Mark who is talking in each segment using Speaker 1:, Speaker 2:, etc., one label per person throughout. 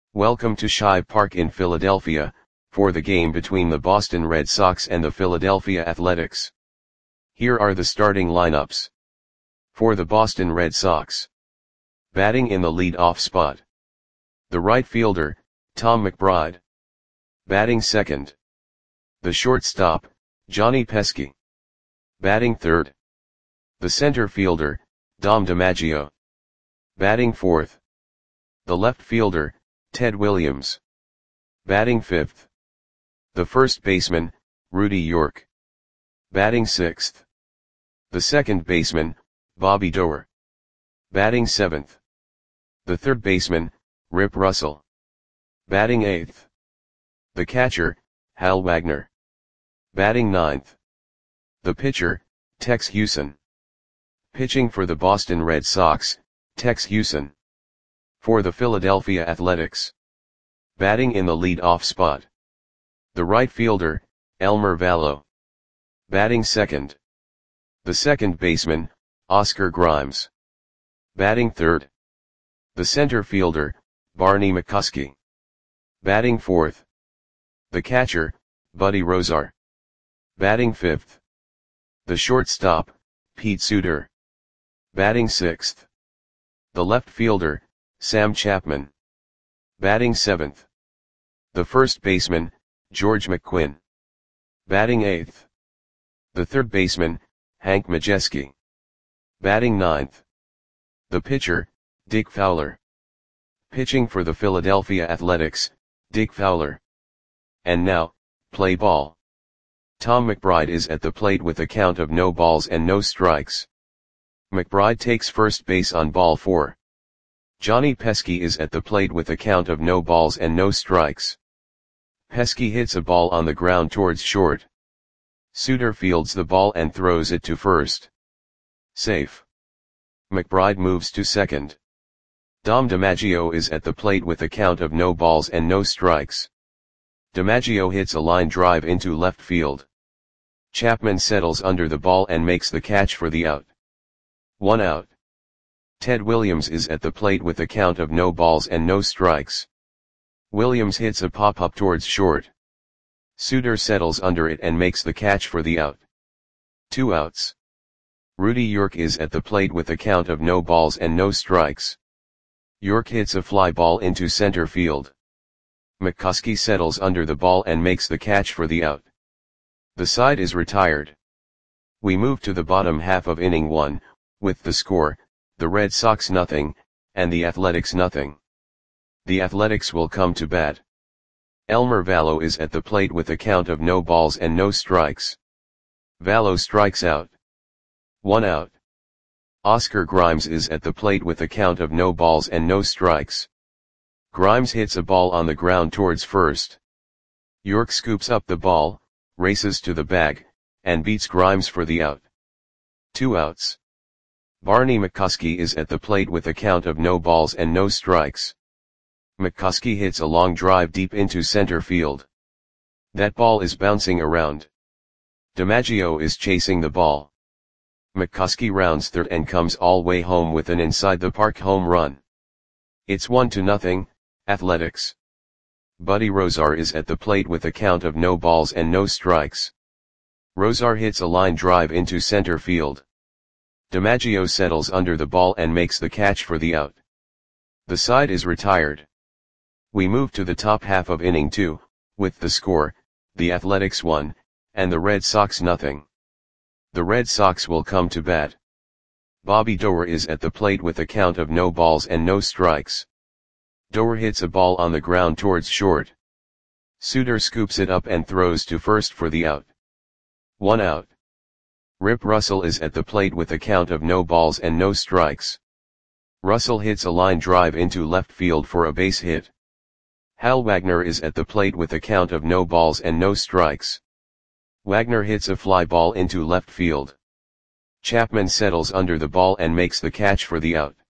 Speaker 1: Welcome to Shive Park in Philadelphia, for the game between the Boston Red Sox and the Philadelphia Athletics. Here are the starting lineups. For the Boston Red Sox. Batting in the lead-off spot. The right fielder, Tom McBride. Batting second. The shortstop, Johnny Pesky. Batting third. The center fielder, Dom DiMaggio. Batting fourth. The left fielder, Ted Williams. Batting fifth. The first baseman, Rudy York. Batting sixth. The second baseman, Bobby Doerr. Batting seventh. The third baseman, Rip Russell. Batting eighth. The catcher, Hal Wagner. Batting ninth. The pitcher, Tex Houston. Pitching for the Boston Red Sox, Tex Houston. For the Philadelphia Athletics. Batting in the lead-off spot. The right fielder, Elmer Valo. Batting second. The second baseman, Oscar Grimes. Batting third. The center fielder, Barney McCuskey. Batting fourth. The catcher, Buddy Rozar. Batting fifth. The shortstop, Pete Suter. Batting sixth. The left fielder, Sam Chapman. Batting seventh. The first baseman, George McQuinn. Batting eighth. The third baseman, Hank Majeski. Batting ninth. The pitcher, Dick Fowler. Pitching for the Philadelphia Athletics, Dick Fowler. And now, play ball. Tom McBride is at the plate with a count of no balls and no strikes. McBride takes first base on ball 4. Johnny Pesky is at the plate with a count of no balls and no strikes. Pesky hits a ball on the ground towards short. Suter fields the ball and throws it to first. Safe. McBride moves to second. Dom DiMaggio is at the plate with a count of no balls and no strikes. DiMaggio hits a line drive into left field. Chapman settles under the ball and makes the catch for the out. 1 out. Ted Williams is at the plate with a count of no balls and no strikes. Williams hits a pop-up towards short. Suter settles under it and makes the catch for the out. 2 outs. Rudy York is at the plate with a count of no balls and no strikes. York hits a fly ball into center field. McCuskey settles under the ball and makes the catch for the out. The side is retired. We move to the bottom half of inning 1, with the score, the Red Sox nothing, and the Athletics nothing. The Athletics will come to bat. Elmer Valo is at the plate with a count of no balls and no strikes. Valo strikes out. 1 out. Oscar Grimes is at the plate with a count of no balls and no strikes. Grimes hits a ball on the ground towards first. York scoops up the ball, races to the bag, and beats Grimes for the out. 2 outs. Barney McCuskey is at the plate with a count of no balls and no strikes. McCuskey hits a long drive deep into center field. That ball is bouncing around. DiMaggio is chasing the ball. McCuskey rounds third and comes all way home with an inside-the-park home run. It's 1-0, Athletics. Buddy Rozar is at the plate with a count of no balls and no strikes. Rozar hits a line drive into center field. DiMaggio settles under the ball and makes the catch for the out. The side is retired. We move to the top half of inning 2, with the score, the Athletics 1, and the Red Sox nothing. The Red Sox will come to bat. Bobby Doerr is at the plate with a count of no balls and no strikes. Doerr hits a ball on the ground towards short. Suter scoops it up and throws to first for the out. 1 out. Rip Russell is at the plate with a count of no balls and no strikes. Russell hits a line drive into left field for a base hit. Hal Wagner is at the plate with a count of no balls and no strikes. Wagner hits a fly ball into left field. Chapman settles under the ball and makes the catch for the out.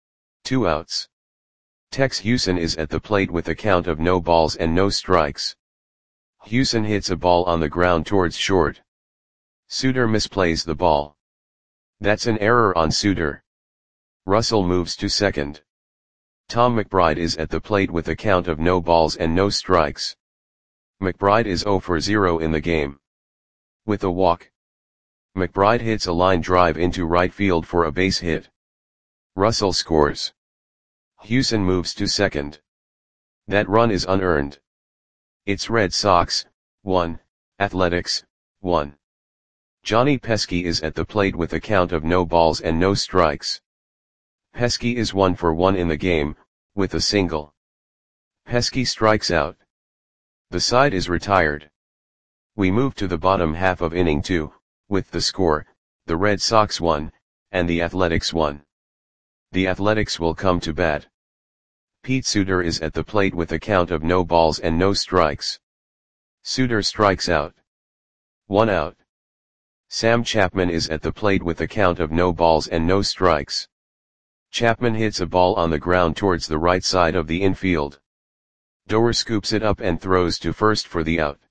Speaker 1: 2 outs. Tex Houston is at the plate with a count of no balls and no strikes. Houston hits a ball on the ground towards short. Suter misplays the ball. That's an error on Suter. Russell moves to second. Tom McBride is at the plate with a count of no balls and no strikes. McBride is 0 for 0 in the game. With a walk, McBride hits a line drive into right field for a base hit. Russell scores. Hewson moves to second. That run is unearned. It's Red Sox, 1, Athletics, 1. Johnny Pesky is at the plate with a count of no balls and no strikes. Pesky is 1 for 1 in the game, with a single. Pesky strikes out. The side is retired. We move to the bottom half of inning 2, with the score, the Red Sox 1, and the Athletics 1. The Athletics will come to bat. Pete Suter is at the plate with a count of no balls and no strikes. Suter strikes out. 1 out. Sam Chapman is at the plate with a count of no balls and no strikes. Chapman hits a ball on the ground towards the right side of the infield. Doer scoops it up and throws to first for the out.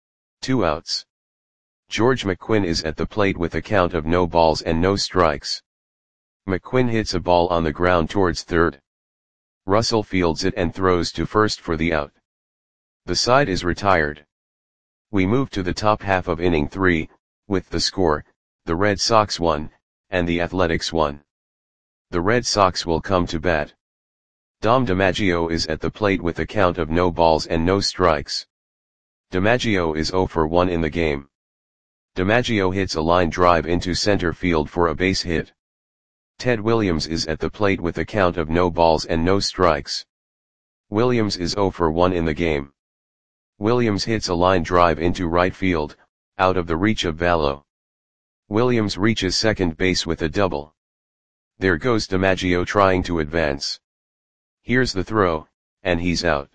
Speaker 1: 2 outs. George McQuinn is at the plate with a count of no balls and no strikes. McQuinn hits a ball on the ground towards third. Russell fields it and throws to first for the out. The side is retired. We move to the top half of inning 3, with the score, the Red Sox 1, and the Athletics 1. The Red Sox will come to bat. Dom DiMaggio is at the plate with a count of no balls and no strikes. DiMaggio is 0 for 1 in the game. DiMaggio hits a line drive into center field for a base hit. Ted Williams is at the plate with a count of no balls and no strikes. Williams is 0 for 1 in the game. Williams hits a line drive into right field, out of the reach of Vallo. Williams reaches second base with a double. There goes DiMaggio trying to advance. Here's the throw, and he's out.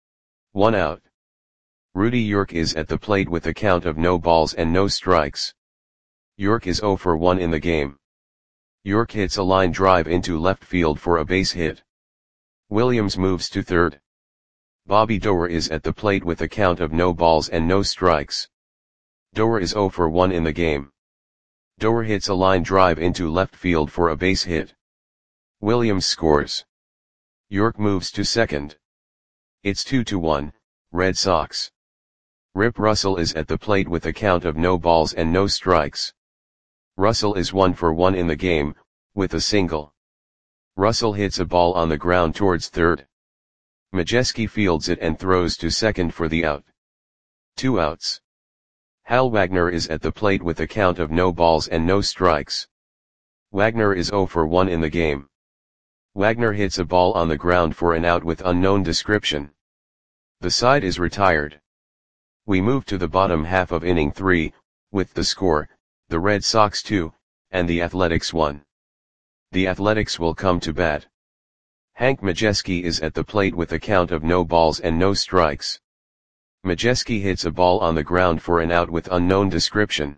Speaker 1: 1 out. Rudy York is at the plate with a count of no balls and no strikes. York is 0 for 1 in the game. York hits a line drive into left field for a base hit. Williams moves to third. Bobby Doer is at the plate with a count of no balls and no strikes. Doer is 0 for 1 in the game. Doer hits a line drive into left field for a base hit. Williams scores. York moves to second. It's 2-1, Red Sox. Rip Russell is at the plate with a count of no balls and no strikes. Russell is 1 for 1 in the game, with a single. Russell hits a ball on the ground towards third. Majeski fields it and throws to second for the out. 2 outs. Hal Wagner is at the plate with a count of no balls and no strikes. Wagner is 0 for 1 in the game. Wagner hits a ball on the ground for an out with unknown description. The side is retired. We move to the bottom half of inning 3, with the score, the Red Sox 2, and the Athletics 1. The Athletics will come to bat. Hank Majeski is at the plate with a count of no balls and no strikes. Majeski hits a ball on the ground for an out with unknown description.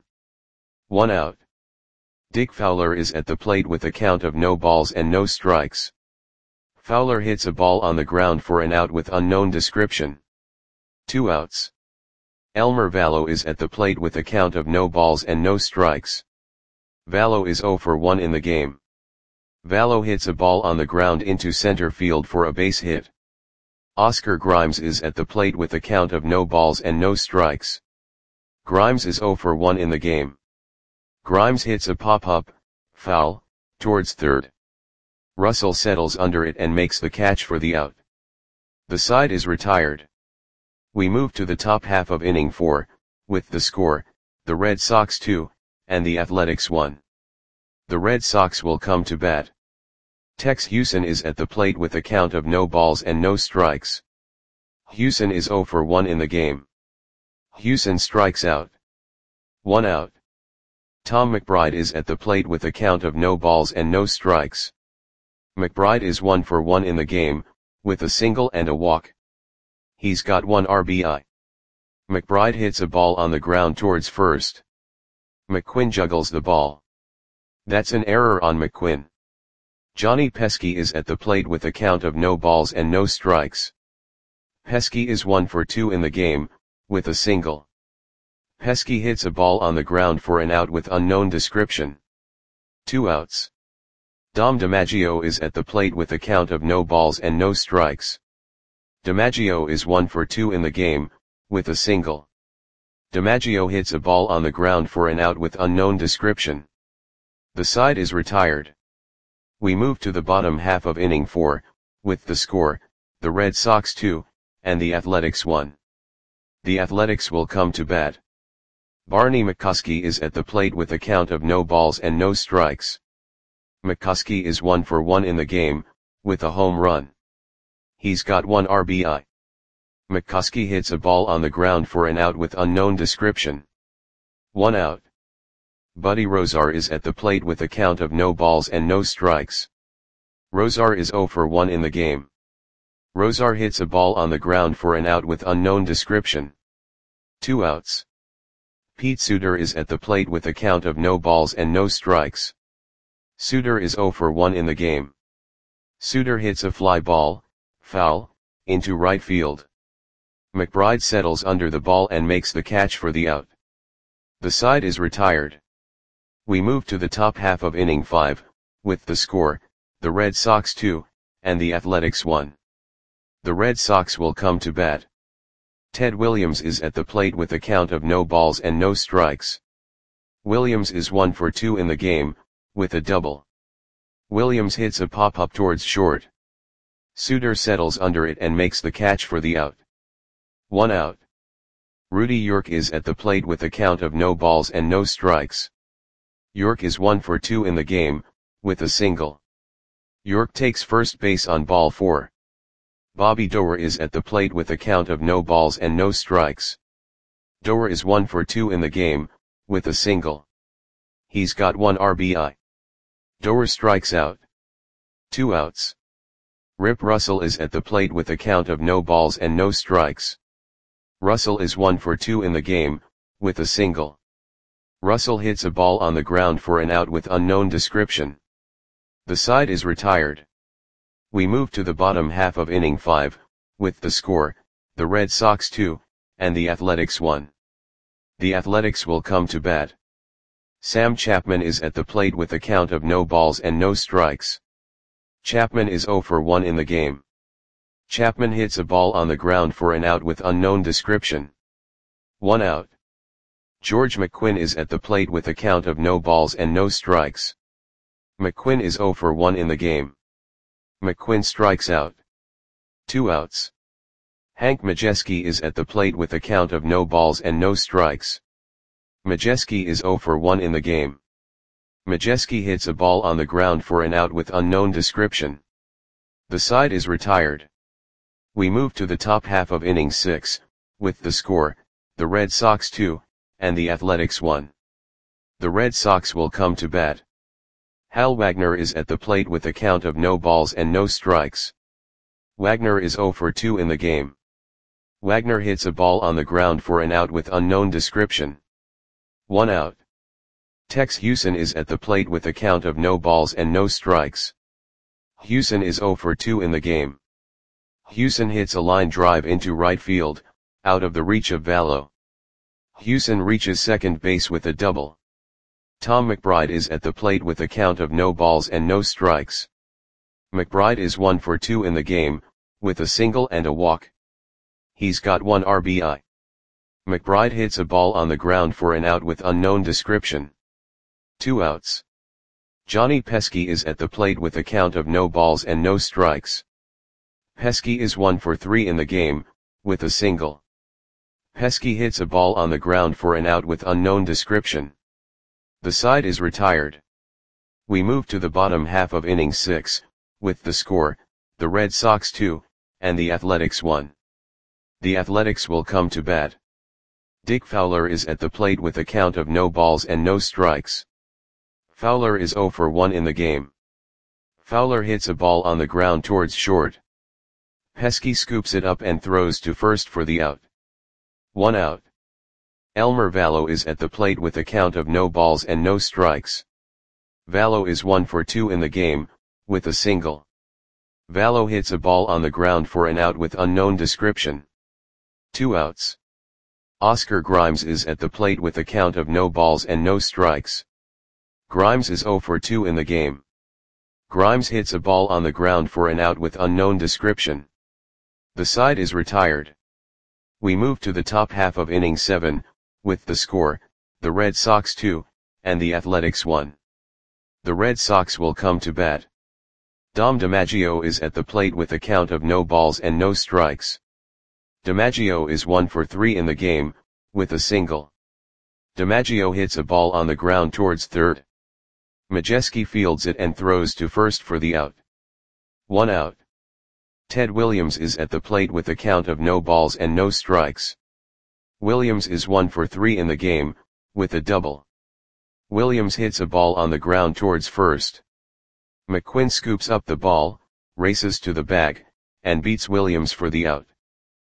Speaker 1: 1 out. Dick Fowler is at the plate with a count of no balls and no strikes. Fowler hits a ball on the ground for an out with unknown description. 2 outs. Elmer Vallo is at the plate with a count of no balls and no strikes. Vallo is 0 for 1 in the game. Vallo hits a ball on the ground into center field for a base hit. Oscar Grimes is at the plate with a count of no balls and no strikes. Grimes is 0 for 1 in the game. Grimes hits a pop-up, foul, towards third. Russell settles under it and makes the catch for the out. The side is retired. We move to the top half of inning 4, with the score, the Red Sox 2, and the Athletics 1. The Red Sox will come to bat. Tex Hewson is at the plate with a count of no balls and no strikes. Hewson is 0 for 1 in the game. Hewson strikes out. 1 out. Tom McBride is at the plate with a count of no balls and no strikes. McBride is 1 for 1 in the game, with a single and a walk. He's got 1 RBI. McBride hits a ball on the ground towards first. McQuinn juggles the ball. That's an error on McQuinn. Johnny Pesky is at the plate with a count of no balls and no strikes. Pesky is 1 for 2 in the game, with a single. Pesky hits a ball on the ground for an out with unknown description. 2 outs. Dom DiMaggio is at the plate with a count of no balls and no strikes. DiMaggio is 1 for 2 in the game, with a single. DiMaggio hits a ball on the ground for an out with unknown description. The side is retired. We move to the bottom half of inning 4, with the score, the Red Sox 2, and the Athletics 1. The Athletics will come to bat. Barney McCuskey is at the plate with a count of no balls and no strikes. McCuskey is 1 for 1 in the game, with a home run. He's got 1 RBI. McCuskey hits a ball on the ground for an out with unknown description. 1 out. Buddy Rozar is at the plate with a count of no balls and no strikes. Rozar is 0 for 1 in the game. Rozar hits a ball on the ground for an out with unknown description. 2 outs. Pete Suter is at the plate with a count of no balls and no strikes. Suter is 0 for 1 in the game. Suter hits a fly ball, foul, into right field. McBride settles under the ball and makes the catch for the out. The side is retired. We move to the top half of inning 5, with the score, the Red Sox 2, and the Athletics 1. The Red Sox will come to bat. Ted Williams is at the plate with a count of no balls and no strikes. Williams is 1 for 2 in the game, with a double. Williams hits a pop-up towards short. Suter settles under it and makes the catch for the out. 1 out. Rudy York is at the plate with a count of no balls and no strikes. York is 1 for 2 in the game, with a single. York takes first base on ball 4. Bobby Doerr is at the plate with a count of no balls and no strikes. Doerr is 1 for 2 in the game, with a single. He's got 1 RBI. Doerr strikes out. 2 outs. Rip Russell is at the plate with a count of no balls and no strikes. Russell is 1 for 2 in the game, with a single. Russell hits a ball on the ground for an out with unknown description. The side is retired. We move to the bottom half of inning 5, with the score, the Red Sox 2, and the Athletics 1. The Athletics will come to bat. Sam Chapman is at the plate with a count of no balls and no strikes. Chapman is 0 for 1 in the game. Chapman hits a ball on the ground for an out with unknown description. 1 out. George McQuinn is at the plate with a count of no balls and no strikes. McQuinn is 0 for 1 in the game. McQuinn strikes out. 2 outs. Hank Majeski is at the plate with a count of no balls and no strikes. Majeski is 0 for 1 in the game. Majeski hits a ball on the ground for an out with unknown description. The side is retired. We move to the top half of inning 6, with the score, the Red Sox 2, and the Athletics 1. The Red Sox will come to bat. Hal Wagner is at the plate with a count of no balls and no strikes. Wagner is 0 for 2 in the game. Wagner hits a ball on the ground for an out with unknown description. 1 out. Tex Hewson is at the plate with a count of no balls and no strikes. Hewson is 0 for 2 in the game. Hewson hits a line drive into right field, out of the reach of Vallo. Hewson reaches second base with a double. Tom McBride is at the plate with a count of no balls and no strikes. McBride is 1 for 2 in the game, with a single and a walk. He's got 1 RBI. McBride hits a ball on the ground for an out with unknown description. 2 outs. Johnny Pesky is at the plate with a count of no balls and no strikes. Pesky is 1 for 3 in the game, with a single. Pesky hits a ball on the ground for an out with unknown description. The side is retired. We move to the bottom half of inning 6, with the score, the Red Sox 2, and the Athletics 1. The Athletics will come to bat. Dick Fowler is at the plate with a count of no balls and no strikes. Fowler is 0 for 1 in the game. Fowler hits a ball on the ground towards short. Pesky scoops it up and throws to first for the out. 1 out. Elmer Vallo is at the plate with a count of no balls and no strikes. Vallo is 1 for 2 in the game, with a single. Vallo hits a ball on the ground for an out with unknown description. 2 outs. Oscar Grimes is at the plate with a count of no balls and no strikes. Grimes is 0 for 2 in the game. Grimes hits a ball on the ground for an out with unknown description. The side is retired. We move to the top half of inning 7, with the score, the Red Sox 2, and the Athletics 1. The Red Sox will come to bat. Dom DiMaggio is at the plate with a count of no balls and no strikes. DiMaggio is 1 for 3 in the game, with a single. DiMaggio hits a ball on the ground towards third. Majewski fields it and throws to first for the out. 1 out. Ted Williams is at the plate with a count of no balls and no strikes. Williams is 1 for 3 in the game, with a double. Williams hits a ball on the ground towards first. McQuinn scoops up the ball, races to the bag, and beats Williams for the out.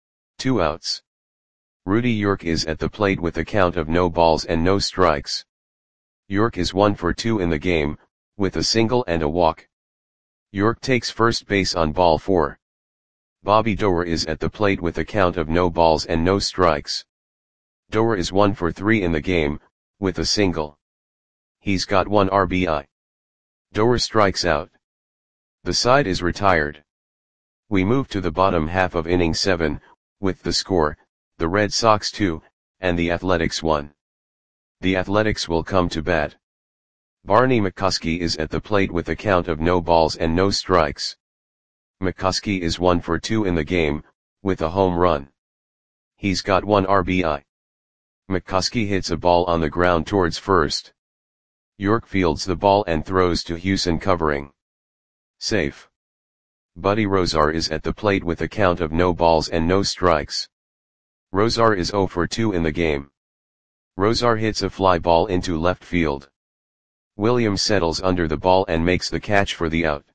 Speaker 1: 2 outs. Rudy York is at the plate with a count of no balls and no strikes. York is 1 for 2 in the game, with a single and a walk. York takes first base on ball 4. Bobby Doerr is at the plate with a count of no balls and no strikes. Doerr is 1 for 3 in the game, with a single. He's got 1 RBI. Doerr strikes out. The side is retired. We move to the bottom half of inning 7, with the score, the Red Sox 2, and the Athletics 1. The Athletics will come to bat. Barney McCoskey is at the plate with a count of no balls and no strikes. McCoskey is 1 for 2 in the game, with a home run. He's got 1 RBI. McCoskey hits a ball on the ground towards first. York fields the ball and throws to Hewson covering. Safe. Buddy Rozar is at the plate with a count of no balls and no strikes. Rozar is 0 for 2 in the game. Rozar hits a fly ball into left field. Williams settles under the ball and makes the catch for the out.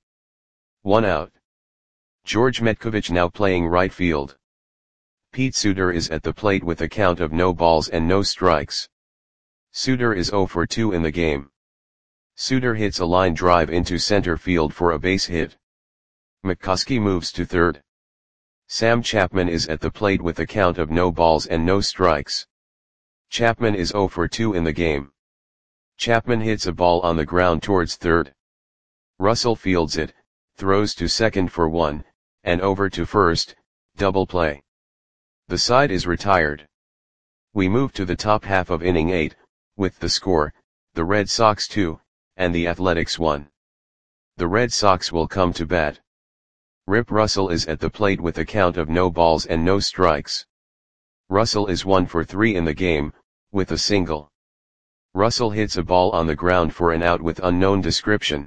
Speaker 1: 1 out. George Metkovich now playing right field. Pete Suter is at the plate with a count of no balls and no strikes. Suter is 0 for 2 in the game. Suter hits a line drive into center field for a base hit. McCoskey moves to third. Sam Chapman is at the plate with a count of no balls and no strikes. Chapman is 0 for 2 in the game. Chapman hits a ball on the ground towards third. Russell fields it, throws to second for 1, and over to first, double play. The side is retired. We move to the top half of inning 8, with the score, the Red Sox 2, and the Athletics 1. The Red Sox will come to bat. Rip Russell is at the plate with a count of no balls and no strikes. Russell is 1 for 3 in the game, with a single. Russell hits a ball on the ground for an out with unknown description.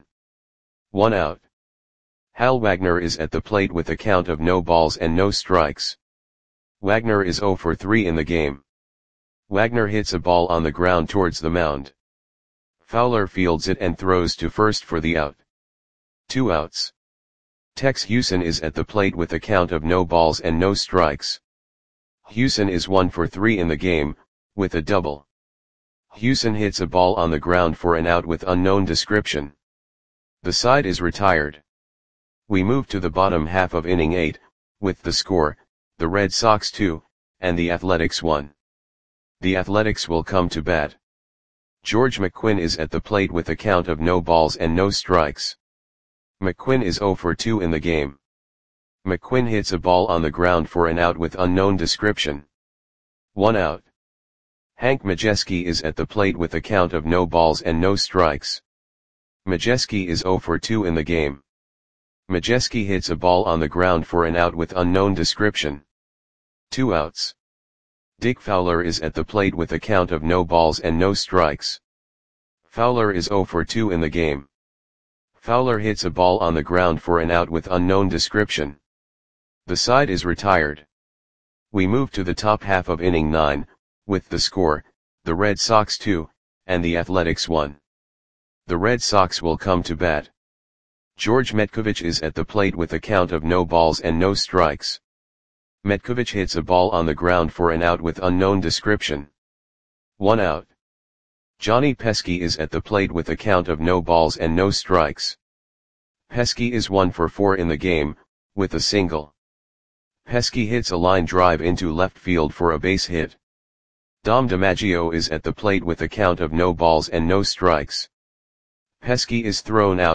Speaker 1: 1 out. Hal Wagner is at the plate with a count of no balls and no strikes. Wagner is 0 for 3 in the game. Wagner hits a ball on the ground towards the mound. Fowler fields it and throws to first for the out. 2 outs. Tex Hewson is at the plate with a count of no balls and no strikes. Hewson is 1 for 3 in the game, with a double. Hewson hits a ball on the ground for an out with unknown description. The side is retired. We move to the bottom half of inning 8, with the score, the Red Sox 2, and the Athletics 1. The Athletics will come to bat. George McQuinn is at the plate with a count of no balls and no strikes. McQuinn is 0 for 2 in the game. McQuinn hits a ball on the ground for an out with unknown description. 1 out. Hank Majewski is at the plate with a count of no balls and no strikes. Majewski is 0 for 2 in the game. Majewski hits a ball on the ground for an out with unknown description. 2 outs. Dick Fowler is at the plate with a count of no balls and no strikes. Fowler is 0 for 2 in the game. Fowler hits a ball on the ground for an out with unknown description. The side is retired. We move to the top half of inning 9, with the score, the Red Sox 2, and the Athletics 1. The Red Sox will come to bat. George Metkovich is at the plate with a count of no balls and no strikes. Metkovich hits a ball on the ground for an out with unknown description. 1 out. Johnny Pesky is at the plate with a count of no balls and no strikes. Pesky is 1 for 4 in the game, with a single. Pesky hits a line drive into left field for a base hit. Dom DiMaggio is at the plate with a count of no balls and no strikes. Pesky is thrown out,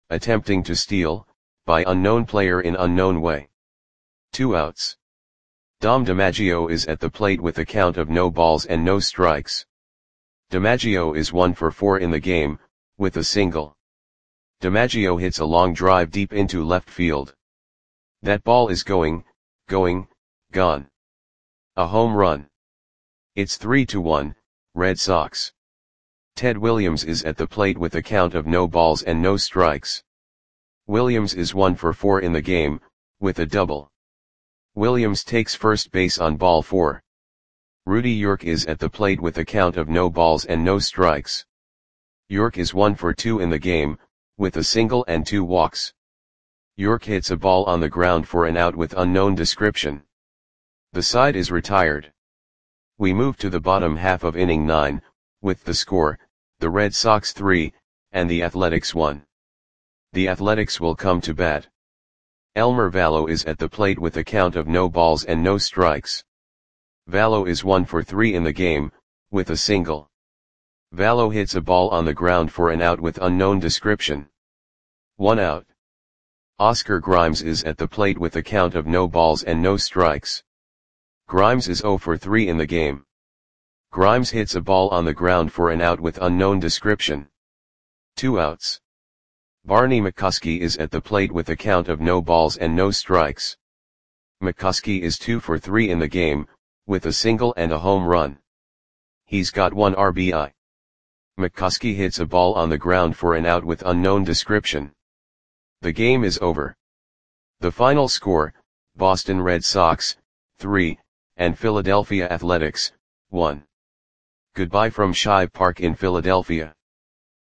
Speaker 1: attempting to steal, by unknown player in unknown way. 2 outs. Dom DiMaggio is at the plate with a count of no balls and no strikes. DiMaggio is 1 for 4 in the game, with a single. DiMaggio hits a long drive deep into left field. That ball is going, gone. A home run. It's 3-1, Red Sox. Ted Williams is at the plate with a count of no balls and no strikes. Williams is 1 for 4 in the game, with a double. Williams takes first base on ball 4. Rudy York is at the plate with a count of no balls and no strikes. York is 1 for 2 in the game, with a single and 2 walks. York hits a ball on the ground for an out with unknown description. The side is retired. We move to the bottom half of inning 9, with the score, the Red Sox 3, and the Athletics 1. The Athletics will come to bat. Elmer Valo is at the plate with a count of no balls and no strikes. Valo is 1 for 3 in the game, with a single. Valo hits a ball on the ground for an out with unknown description. 1 out. Oscar Grimes is at the plate with a count of no balls and no strikes. Grimes is 0 for 3 in the game. Grimes hits a ball on the ground for an out with unknown description. 2 outs. Barney McCuskey is at the plate with a count of no balls and no strikes. McCuskey is 2 for 3 in the game, with a single and a home run. He's got 1 RBI. McCuskey hits a ball on the ground for an out with unknown description. The game is over. The final score, Boston Red Sox, 3, and Philadelphia Athletics, 1. Goodbye from Shibe Park in Philadelphia.